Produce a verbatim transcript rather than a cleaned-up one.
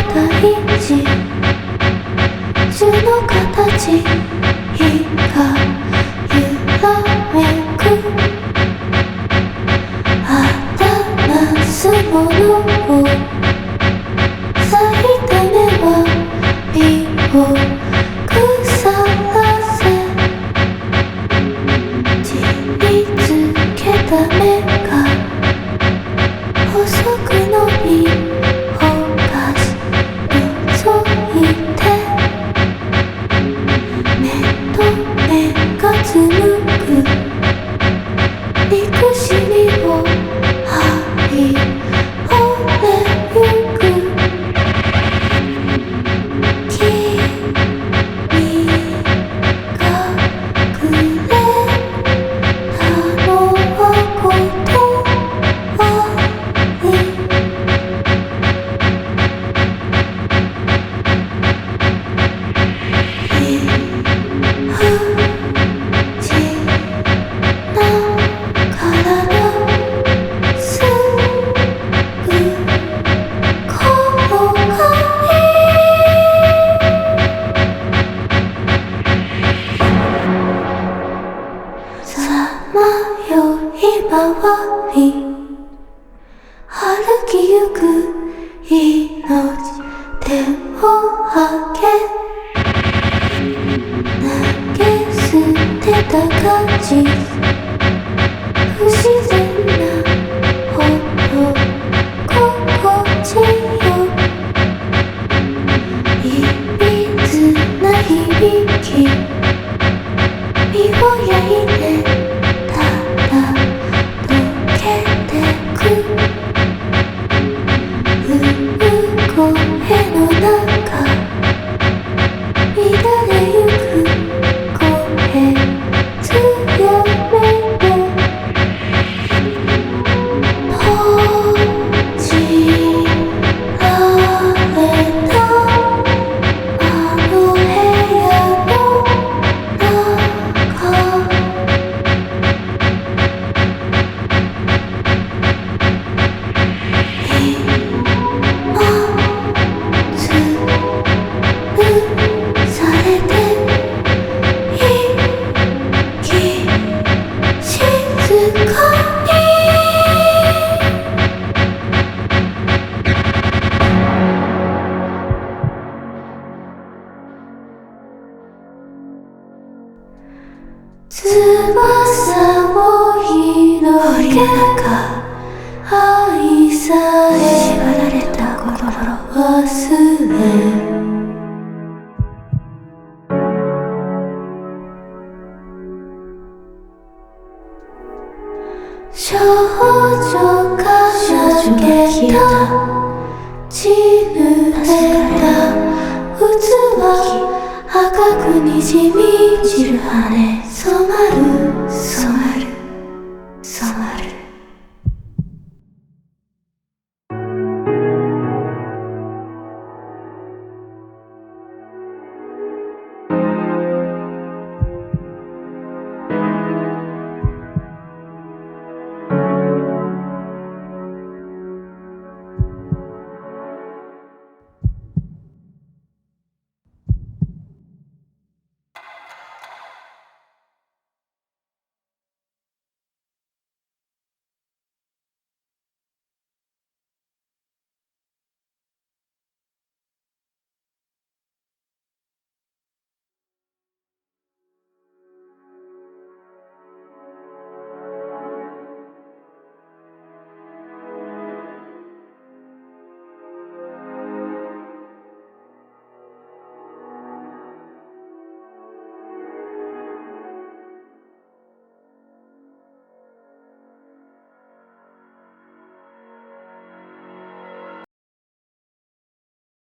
大地樹の形日が揺らめく話すものを咲いた芽は身を腐らせ地につけた芽が細く伸びほかし覗いて目と目が紡ぐ憎しみを這い折れゆく君がくれたのは断り回り歩きゆく命手を上げ投げ捨てた感じ不自然なほど心地よいびつな響き身を焼いて翼を広げか愛さえ縛られた心忘れ少女が投げた血濡れた器赤くにじみ散る羽染まる空